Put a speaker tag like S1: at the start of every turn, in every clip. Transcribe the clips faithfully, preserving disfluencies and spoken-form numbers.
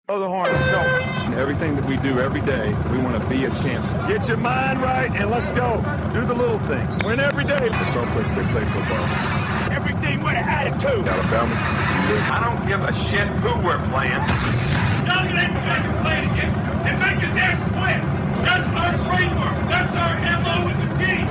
S1: Blow the horn, let's go.
S2: Everything that we do every day, we want to be a champion.
S1: Get your mind right and let's go. Do the little things. Win every day.
S2: It's a someplace they play football.
S1: Everything with an attitude.
S2: Alabama,
S3: I don't give a shit who we're playing.
S4: Young and everybody playing against and make his ass quit. That's our framework. That's our M O with the team.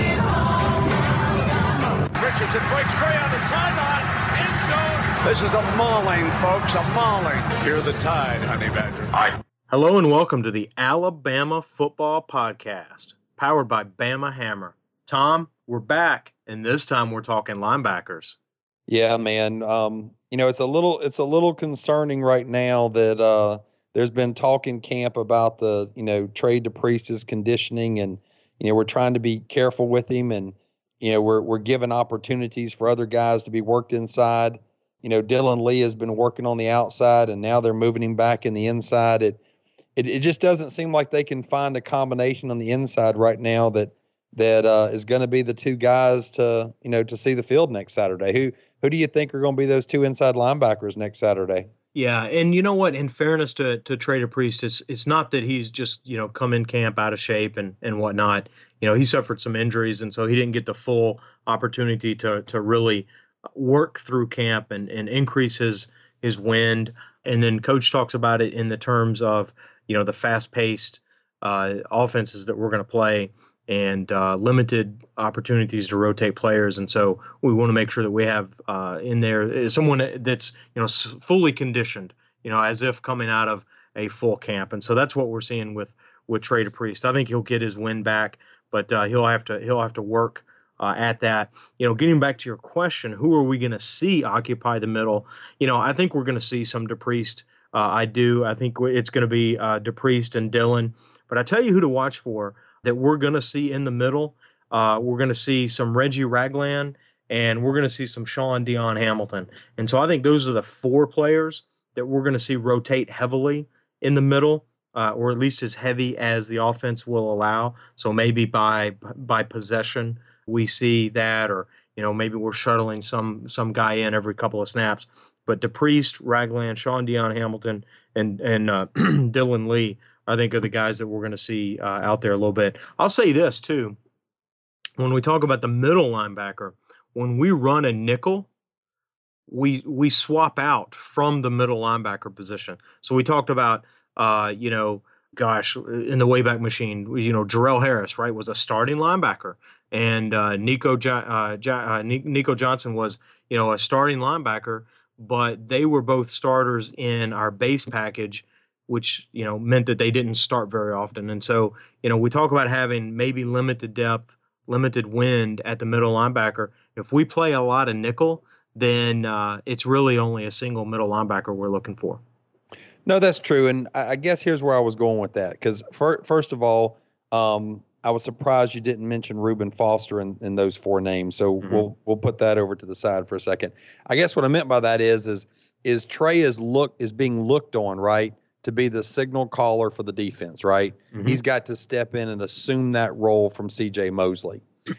S1: Richardson breaks free on the sideline. End zone. This is a mauling, folks, a mauling. Fear the tide, Honey Badger.
S3: I
S5: Hello and welcome to the Alabama Football Podcast, powered by Bama Hammer. Tom, we're back, and this time we're talking linebackers.
S6: Yeah, man. Um, you know, it's a little it's a little concerning right now that uh, there's been talk in camp about the, you know, Trey DePriest's conditioning, and, you know, we're trying to be careful with him, and, you know, we're we're giving opportunities for other guys to be worked inside. You know, Dylan Lee has been working on the outside, and now they're moving him back in the inside. It it it just doesn't seem like they can find a combination on the inside right now that that uh, is going to be the two guys to, you know, to see the field next Saturday. Who who do you think are going to be those two inside linebackers next Saturday?
S5: Yeah, and you know what? In fairness to to Trey DePriest, it's it's not that he's just, you know, come in camp out of shape and and whatnot. You know, he suffered some injuries, and so he didn't get the full opportunity to to really work through camp and, and increase his his wind. And then coach talks about it in the terms of, you know, the fast-paced uh, offenses that we're going to play and uh, limited opportunities to rotate players. And so we want to make sure that we have uh, in there someone that's, you know, fully conditioned, you know, as if coming out of a full camp. And so that's what we're seeing with with Trey DePriest. I think he'll get his wind back, but uh, he'll have to he'll have to work Uh, at that. You know, getting back to your question, who are we going to see occupy the middle? You know, I think we're going to see some DePriest. Uh, I do. I think it's going to be uh, DePriest and Dylan. But I tell you who to watch for that we're going to see in the middle. Uh, we're going to see some Reggie Ragland, and we're going to see some Sean Dion Hamilton. And so I think those are the four players that we're going to see rotate heavily in the middle, uh, or at least as heavy as the offense will allow. So maybe by by possession, we see that, or, you know, maybe we're shuttling some some guy in every couple of snaps. But DePriest, Ragland, Sean Dion Hamilton, and and uh, Dylan Lee, I think, are the guys that we're going to see uh, out there a little bit. I'll say this, too. When we talk about the middle linebacker, when we run a nickel, we we swap out from the middle linebacker position. So we talked about, uh, you know, gosh, in the Wayback Machine, you know, Jarrell Harris, right, was a starting linebacker. And uh, Nico jo- uh, jo- uh, Nico Johnson was, you know, a starting linebacker, but they were both starters in our base package, which, you know, meant that they didn't start very often. And so, you know, we talk about having maybe limited depth, limited wind at the middle linebacker. If we play a lot of nickel, then uh, it's really only a single middle linebacker we're looking for.
S6: No, that's true. And I, I guess here's where I was going with that. Because for, first of all, um, I was surprised you didn't mention Reuben Foster in, in those four names. So mm-hmm. we'll we'll put that over to the side for a second. I guess what I meant by that is is is Trey is look is being looked on, right, to be the signal caller for the defense, right? Mm-hmm. He's got to step in and assume that role from C J Mosley.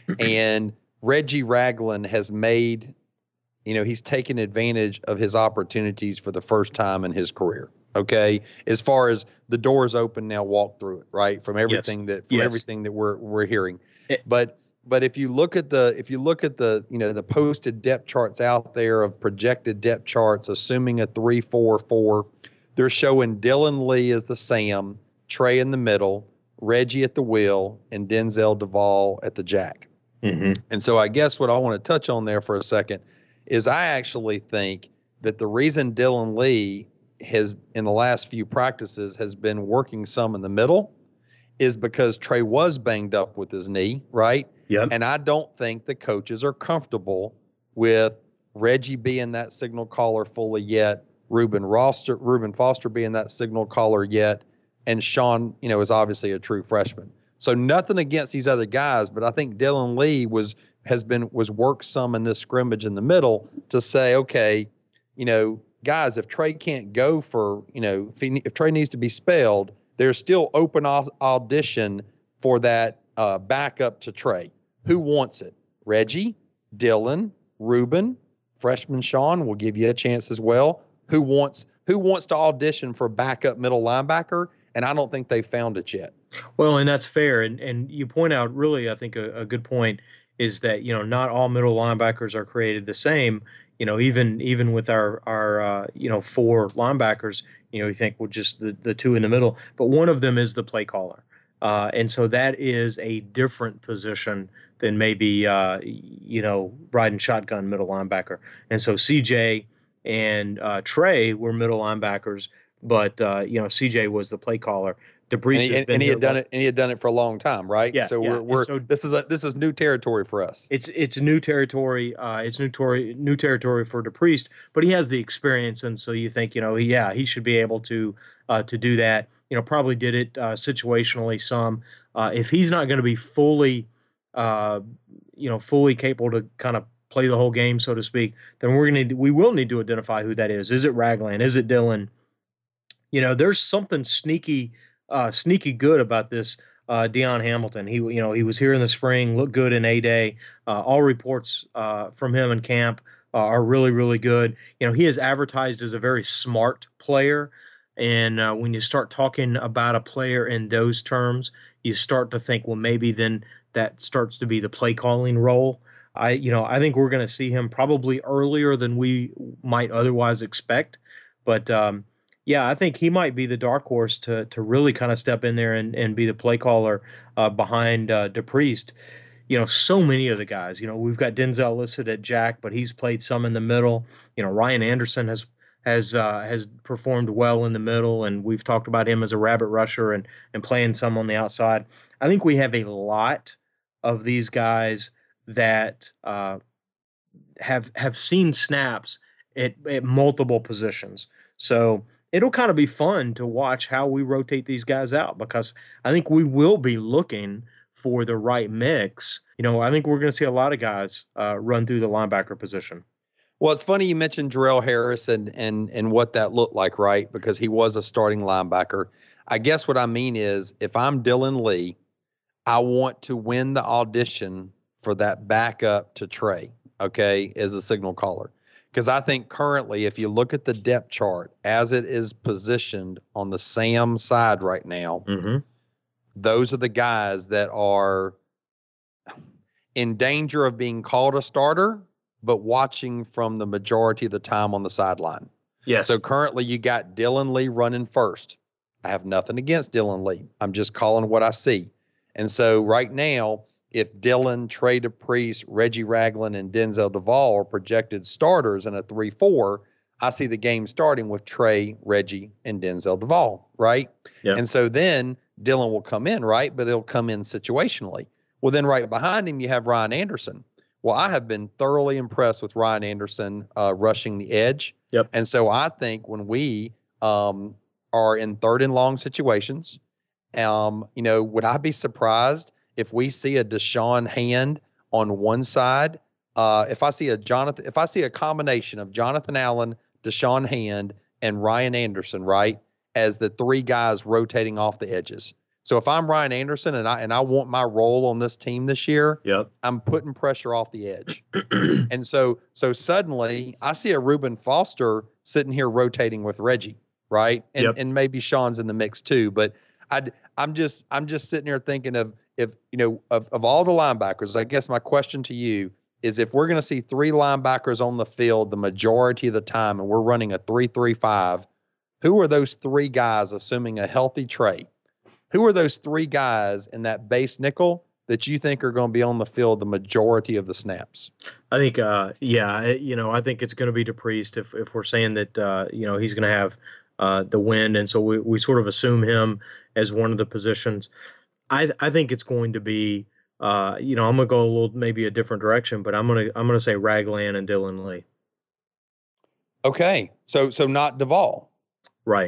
S6: And Reggie Ragland has made, you know, he's taken advantage of his opportunities for the first time in his career. Okay, as far as the doors open now, walk through it, right? From everything
S5: yes.
S6: that from
S5: yes.
S6: everything that we're we're hearing.
S5: It,
S6: but but if you look at the if you look at the you know the posted depth charts out there of projected depth charts, assuming a three four four, they're showing Dylan Lee as the Sam, Trey in the middle, Reggie at the wheel, and Denzel Duvall at the jack.
S5: Mm-hmm.
S6: And so I guess what I want to touch on there for a second is I actually think that the reason Dylan Lee has in the last few practices has been working some in the middle is because Trey was banged up with his knee, right?
S5: Yep.
S6: And I don't think the coaches are comfortable with Reggie being that signal caller fully yet, Reuben Roster, Reuben Foster being that signal caller yet, and Sean, you know, is obviously a true freshman. So nothing against these other guys, but I think Dylan Lee was has been was worked some in this scrimmage in the middle to say, okay, you know, guys, if Trey can't go for, you know, if, he, if Trey needs to be spelled, there's still open au- audition for that uh, backup to Trey. Who wants it? Reggie, Dylan, Reuben, freshman Sean will give you a chance as well. Who wants who wants to audition for backup middle linebacker, and I don't think they found it yet.
S5: Well, and that's fair. And and you point out really, I think a, a good point is that, you know, not all middle linebackers are created the same. You know, even even with our our uh, you know, four linebackers, you know, you think, well, just the, the two in the middle, but one of them is the play caller. Uh, and so that is a different position than maybe, uh, you know, riding shotgun middle linebacker. And so C J and uh, Trey were middle linebackers, but, uh, you know, C J was the play caller. DeBriest
S6: and he,
S5: has
S6: and,
S5: been
S6: and he had done
S5: one.
S6: it, and he had done it for a long time, right?
S5: Yeah,
S6: So
S5: yeah.
S6: we're, we're
S5: so,
S6: this is a this is new territory for us.
S5: It's it's new territory. Uh, it's new territory, new territory for DePriest, but he has the experience, and so you think, you know, yeah, he should be able to uh, to do that. You know, probably did it uh, situationally some. Uh, if he's not going to be fully, uh, you know, fully capable to kind of play the whole game, so to speak, then we're gonna we will need to identify who that is. Is it Ragland? Is it Dillon? You know, there's something sneaky, uh, sneaky good about this. Uh, Deion Hamilton, he you know he was here in the spring, looked good in A Day. Uh, all reports uh, from him in camp uh, are really really good. You know, he is advertised as a very smart player, and uh, when you start talking about a player in those terms, you start to think, well, maybe then that starts to be the play calling role. I you know I think we're going to see him probably earlier than we might otherwise expect, but. Um, Yeah, I think he might be the dark horse to to really kind of step in there and, and be the play caller uh, behind uh, DePriest. You know, so many of the guys. You know, we've got Denzel listed at Jack, but he's played some in the middle. You know, Ryan Anderson has has uh, has performed well in the middle, and we've talked about him as a rabbit rusher and and playing some on the outside. I think we have a lot of these guys that uh, have have seen snaps at, at multiple positions. So it'll kind of be fun to watch how we rotate these guys out, because I think we will be looking for the right mix. You know, I think we're going to see a lot of guys uh, run through the linebacker position.
S6: Well, it's funny you mentioned Jarrell Harris and and and what that looked like, right? Because he was a starting linebacker. I guess what I mean is, if I'm Dillon Lee, I want to win the audition for that backup to Trey, okay, as a signal caller. Because I think currently, if you look at the depth chart as it is positioned on the Sam side right now,
S5: mm-hmm.
S6: those are the guys that are in danger of being called a starter, but watching from the majority of the time on the sideline.
S5: Yes.
S6: So currently you got Dillon Lee running first. I have nothing against Dillon Lee. I'm just calling what I see. And so right now, if Dillon, Trey DePriest, Reggie Ragland, and Denzel Duval are projected starters in a three four, I see the game starting with Trey, Reggie, and Denzel Duval, right?
S5: Yep.
S6: And so then Dillon will come in, right? But he'll come in situationally. Well, then right behind him, you have Ryan Anderson. Well, I have been thoroughly impressed with Ryan Anderson uh, rushing the edge.
S5: Yep.
S6: And so I think when we um, are in third and long situations, um, you know, would I be surprised if we see a Deshaun Hand on one side? Uh, if I see a Jonathan, if I see a combination of Jonathan Allen, Deshaun Hand, and Ryan Anderson, right, as the three guys rotating off the edges. So if I'm Ryan Anderson and I and I want my role on this team this year,
S5: yep.
S6: I'm putting pressure off the edge. and so so suddenly I see a Reuben Foster sitting here rotating with Reggie, right? And
S5: yep.
S6: and maybe Sean's in the mix too. But I I'm just I'm just sitting here thinking of if you know of, of all the linebackers. I guess my question to you is, if we're going to see three linebackers on the field the majority of the time, and we're running a three three five, who are those three guys, assuming a healthy Trey? Who are those three guys in that base nickel that you think are going to be on the field the majority of the snaps?
S5: I think, uh, yeah, you know, I think it's going to be DePriest if if we're saying that, uh, you know, he's going to have uh, the win, and so we we sort of assume him as one of the positions. I I think it's going to be, uh, you know, I'm going to go a little maybe a different direction, but I'm gonna I'm gonna say Ragland and Dillon Lee.
S6: Okay, so so not Duval.
S5: Right.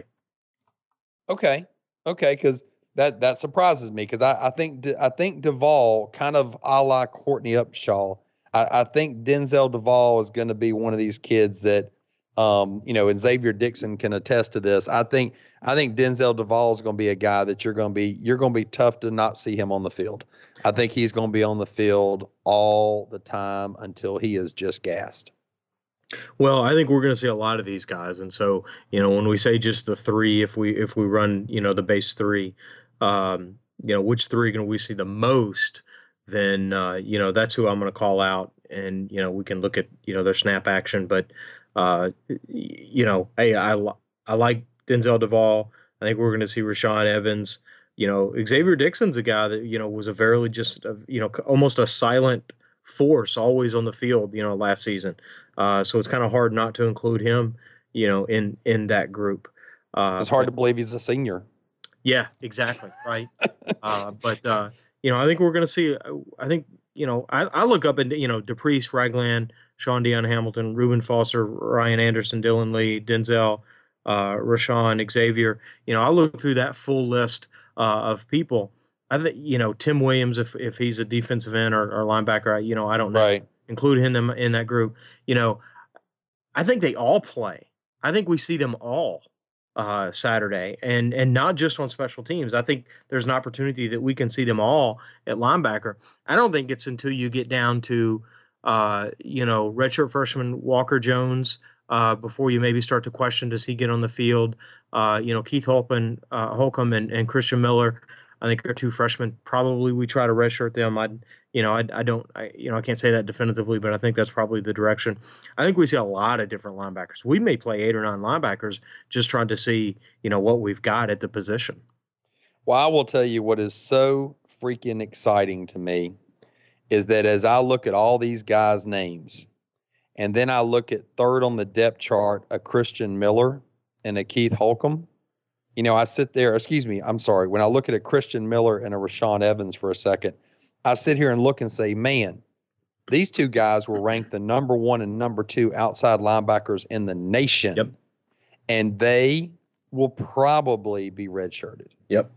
S6: Okay, okay, because. That that surprises me, because I, I think I think Duval, kind of a la Courtney Upshaw, I, I think Denzel Duval is going to be one of these kids that, um, you know, and Xavier Dixon can attest to this. I think I think Denzel Duval is going to be a guy that you're going to be you're going to be tough to not see him on the field. I think he's going to be on the field all the time until he is just gassed.
S5: Well, I think we're going to see a lot of these guys, and so you know when we say just the three, if we if we run you know the base three, um, you know which three can we see the most, then uh, you know that's who I'm going to call out, and you know we can look at you know their snap action, but uh, y- you know hey I li- I like Denzel Duvall. I think we're going to see Rashawn Evans. You know Xavier Dixon's a guy that you know was a very just a, you know almost a silent force always on the field. You know last season. Uh, so it's kind of hard not to include him, you know, in in that group. Uh,
S6: It's hard
S5: but
S6: to believe he's a senior.
S5: yeah, exactly, right. Uh, but uh, you know, I think we're going to see. uh, I think you know, I, I look up and you know, DePriest, Ragland, Sean Dion Hamilton, Reuben Foster, Ryan Anderson, Dylan Lee, Denzel, uh, Rashawn, Xavier. You know, I look through that full list uh, of people. I think you know Tim Williams, if if he's a defensive end or, or linebacker, I, you know, I don't know.
S6: Right.
S5: Include him in, in that group. You know, I think they all play. I think we see them all uh, Saturday, and and not just on special teams. I think there's an opportunity that we can see them all at linebacker. I don't think it's until you get down to uh, you know redshirt freshman Walker Jones uh, before you maybe start to question, does he get on the field? Uh, you know Keith Holcomb, uh, Holcomb and, and Christian Miller. I think are two freshmen. Probably we try to redshirt them. I you know I, I don't I, you know I can't say that definitively, but I think that's probably the direction. I think we see a lot of different linebackers. We may play eight or nine linebackers just trying to see, you know, what we've got at the position.
S6: Well, I will tell you what is so freaking exciting to me is that as I look at all these guys' names, and then I look at third on the depth chart, a Christian Miller and a Keith Holcomb, you know, I sit there, excuse me, I'm sorry. When I look at a Christian Miller and a Rashawn Evans for a second, I sit here and look and say, man, these two guys were ranked the number one and number two outside linebackers in the nation.
S5: Yep.
S6: And they will probably be redshirted.
S5: Yep.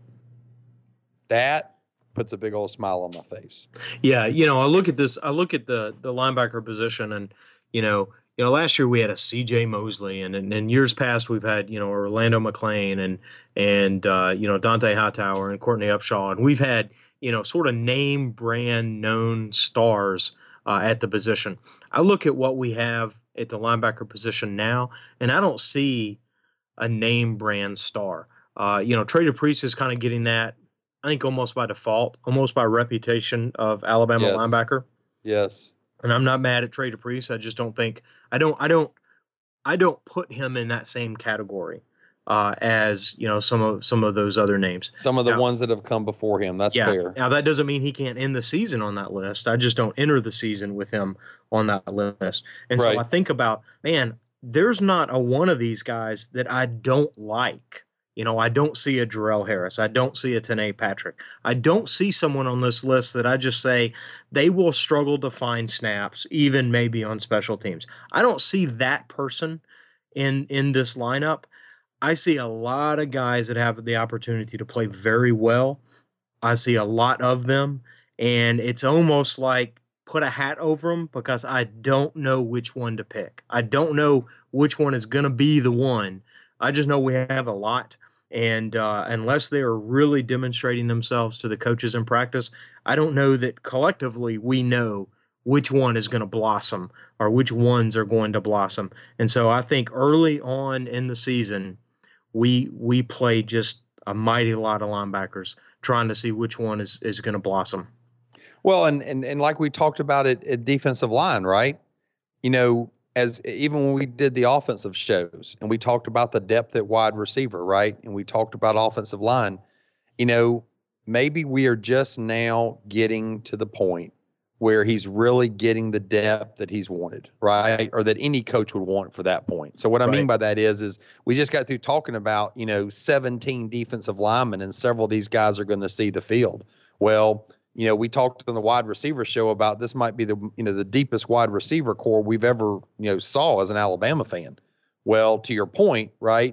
S6: That puts a big old smile on my face.
S5: Yeah, you know, I look at this. I look at the the linebacker position, and you know, you know, last year we had a C J Mosley, and and in years past we've had you know Orlando McClain and and uh, you know Dante Hightower and Courtney Upshaw, and we've had you know sort of name brand known stars uh, at the position. I look at what we have at the linebacker position now, and I don't see a name brand star. Uh, you know, Trey DePriest is kind of getting that. I think almost by default, almost by reputation of Alabama
S6: Yes.
S5: linebacker.
S6: Yes.
S5: And I'm not mad at Trey DePriest. I just don't think I don't I don't I don't put him in that same category uh, as you know some of some of those other names.
S6: Some of the
S5: Now-
S6: ones that have come before him. That's
S5: Yeah.
S6: fair.
S5: Now that doesn't mean he can't end the season on that list. I just don't enter the season with him on that list. And
S6: Right.
S5: so I think about, man, there's not a one of these guys that I don't like. You know, I don't see a Jarrell Harris. I don't see a Tanae Patrick. I don't see someone on this list that I just say they will struggle to find snaps, even maybe on special teams. I don't see that person in in this lineup. I see a lot of guys that have the opportunity to play very well. I see a lot of them, and it's almost like put a hat over them because I don't know which one to pick. I don't know which one is going to be the one. I just know we have a lot, and uh, unless they are really demonstrating themselves to the coaches in practice, I don't know that collectively we know which one is going to blossom or which ones are going to blossom. And so I think early on in the season, we we play just a mighty lot of linebackers trying to see which one is, is going to blossom.
S6: Well, and, and and like we talked about it at defensive line, right? You know, as even when we did the offensive shows and we talked about the depth at wide receiver, right? And we talked about offensive line, you know, maybe we are just now getting to the point where he's really getting the depth that he's wanted, right? Or that any coach would want for that point. So what I mean
S5: Right.
S6: by that is, is we just got through talking about, you know, seventeen defensive linemen, and several of these guys are going to see the field. Well, you know, we talked on the wide receiver show about this might be the, you know, the deepest wide receiver core we've ever, you know, saw as an Alabama fan. Well, to your point, right?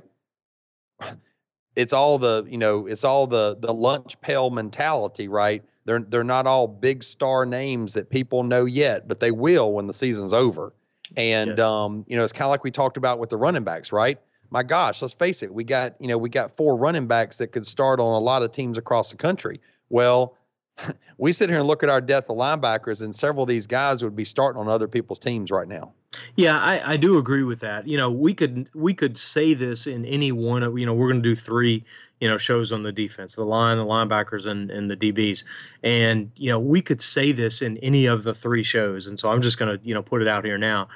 S6: It's all the, you know, it's all the the lunch pail mentality, right? They're they're not all big star names that people know yet, but they will when the season's over. And
S5: Yes.
S6: um, you know, it's kind of like we talked about with the running backs, right? My gosh, let's face it, we got, you know, we got four running backs that could start on a lot of teams across the country. Well, we sit here and look at our depth of linebackers, and several of these guys would be starting on other people's teams right now.
S5: Yeah, I, I do agree with that. You know, we could we could say this in any one of, you know, we're going to do three, you know, shows on the defense, the line, the linebackers, and, and the D Bs. And, you know, we could say this in any of the three shows. And so I'm just going to, you know, put it out here now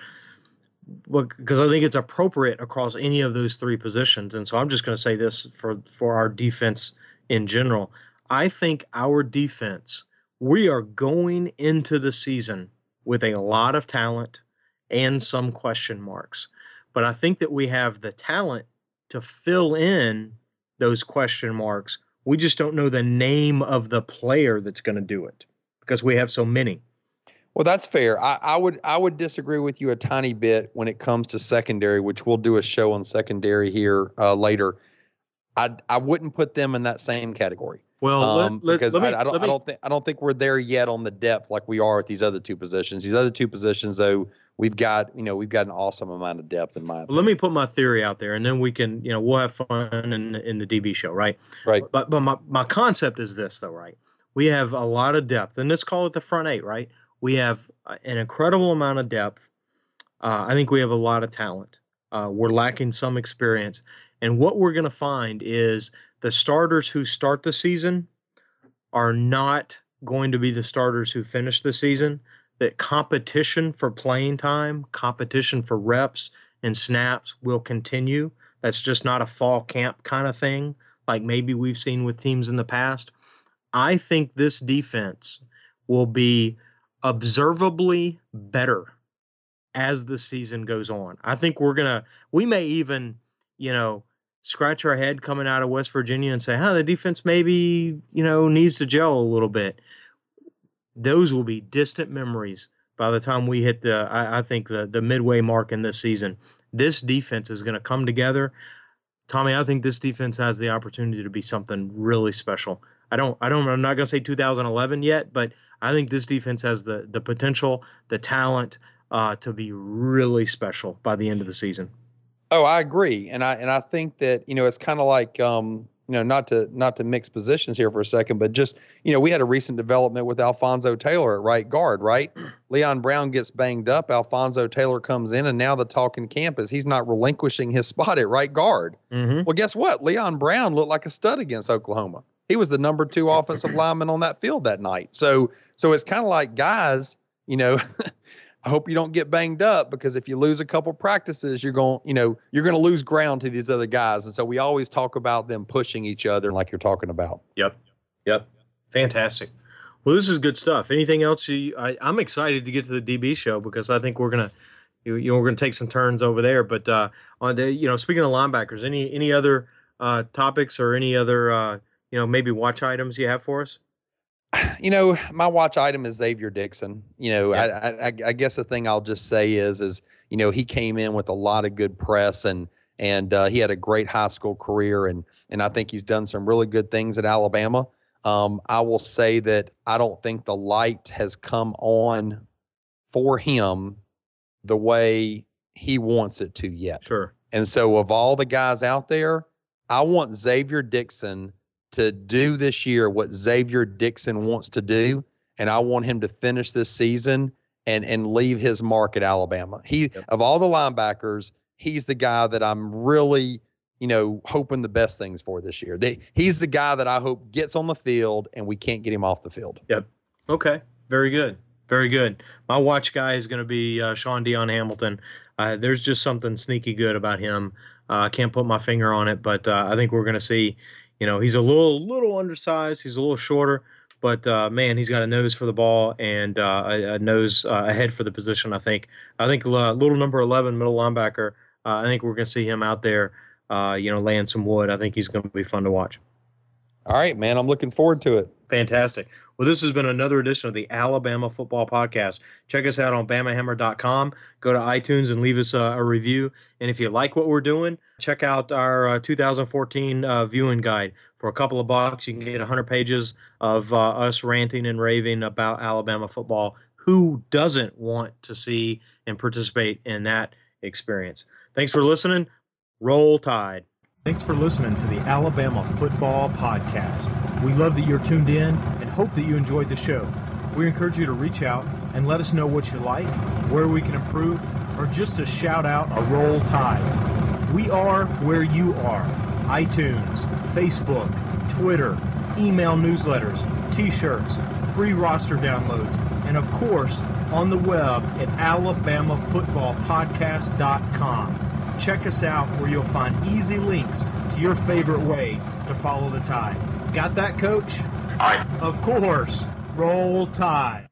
S5: because I think it's appropriate across any of those three positions. And so I'm just going to say this for, for our defense in general. I think our defense, we are going into the season with a lot of talent and some question marks. But I think that we have the talent to fill in those question marks. We just don't know the name of the player that's going to do it because we have so many.
S6: Well, that's fair. I, I would I would disagree with you a tiny bit when it comes to secondary, which we'll do a show on secondary here uh, later. I I wouldn't put them in that same category.
S5: Well,
S6: um,
S5: let, let,
S6: because
S5: let me,
S6: I, I don't
S5: me,
S6: I don't think I don't think we're there yet on the depth like we are at these other two positions. These other two positions, though, we've got you know we've got an awesome amount of depth in my opinion.
S5: Let me put my theory out there, and then we can you know we'll have fun in in the D B show, right?
S6: Right.
S5: But but my my concept is this though, right? We have a lot of depth, and let's call it the front eight, right? We have an incredible amount of depth. Uh, I think we have a lot of talent. Uh, we're lacking some experience, and what we're going to find is the starters who start the season are not going to be the starters who finish the season. That competition for playing time, competition for reps and snaps will continue. That's just not a fall camp kind of thing like maybe we've seen with teams in the past. I think this defense will be observably better as the season goes on. I think we're going to, we may even, you know, scratch our head coming out of West Virginia and say, huh, the defense maybe, you know, needs to gel a little bit. Those will be distant memories by the time we hit the, I, I think, the, the midway mark in this season. This defense is going to come together. Tommy, I think this defense has the opportunity to be something really special. I don't, I don't, I'm not going to say two thousand eleven yet, but I think this defense has the, the potential, the talent uh, to be really special by the end of the season.
S6: Oh, I agree. And I, and I think that, you know, it's kind of like, um, you know, not to, not to mix positions here for a second, but just, you know, we had a recent development with Alphonso Taylor at right guard, right? Leon Brown gets banged up. Alphonso Taylor comes in, and now the talk in camp is he's not relinquishing his spot at right guard.
S5: Mm-hmm.
S6: Well, guess what? Leon Brown looked like a stud against Oklahoma. He was the number two offensive lineman on that field that night. So, so it's kind of like, guys, you know, I hope you don't get banged up, because if you lose a couple practices, you're going, you know, you're going to lose ground to these other guys. And so we always talk about them pushing each other like you're talking about.
S5: Yep. Yep. Fantastic. Well, this is good stuff. Anything else? You, I, I'm excited to get to the D B show because I think we're going to, you, you know, we're going to take some turns over there. But uh, on the, you know, speaking of linebackers, any, any other uh, topics or any other, uh, you know, maybe watch items you have for us?
S6: You know, my watch item is Xavier Dixon. You know,
S5: Yeah.
S6: I, I, I guess the thing I'll just say is, is, you know, he came in with a lot of good press, and, and uh, he had a great high school career. And, and I think he's done some really good things at Alabama. Um, I will say that I don't think the light has come on for him the way he wants it to yet.
S5: Sure.
S6: And so of all the guys out there, I want Xavier Dixon to do this year what Xavier Dixon wants to do, and I want him to finish this season and and leave his mark at Alabama. He
S5: Yep.
S6: of all the linebackers, he's the guy that I'm really, you know, hoping the best things for this year. They, he's the guy that I hope gets on the field and we can't get him off the field.
S5: Yep. Okay. Very good. Very good. My watch guy is going to be uh, Sean Dion Hamilton. Uh, there's just something sneaky good about him. Uh, I can't put my finger on it, but uh, I think we're going to see. You know, he's a little little undersized. He's a little shorter, but uh, man, he's got a nose for the ball and uh, a, a nose uh, ahead for the position. I think. I think uh, little number eleven middle linebacker. Uh, I think we're going to see him out there. Uh, you know, laying some wood. I think he's going to be fun to watch.
S6: All right, man. I'm looking forward to it.
S5: Fantastic. Well, this has been another edition of the Alabama Football Podcast. Check us out on Bama Hammer dot com. Go to iTunes and leave us a, a review. And if you like what we're doing, check out our uh, two thousand fourteen uh, viewing guide. For a couple of bucks, you can get one hundred pages of uh, us ranting and raving about Alabama football. Who doesn't want to see and participate in that experience? Thanks for listening. Roll Tide. Thanks for listening to the Alabama Football Podcast. We love that you're tuned in and hope that you enjoyed the show. We encourage you to reach out and let us know what you like, where we can improve, or just to shout out a Roll Tide. We are where you are. iTunes, Facebook, Twitter, email newsletters, t-shirts, free roster downloads, and of course, on the web at alabama football podcast dot com. Check us out where you'll find easy links to your favorite way to follow the Tide. Got that, Coach?
S3: Aye.
S5: Of course. Roll Tide.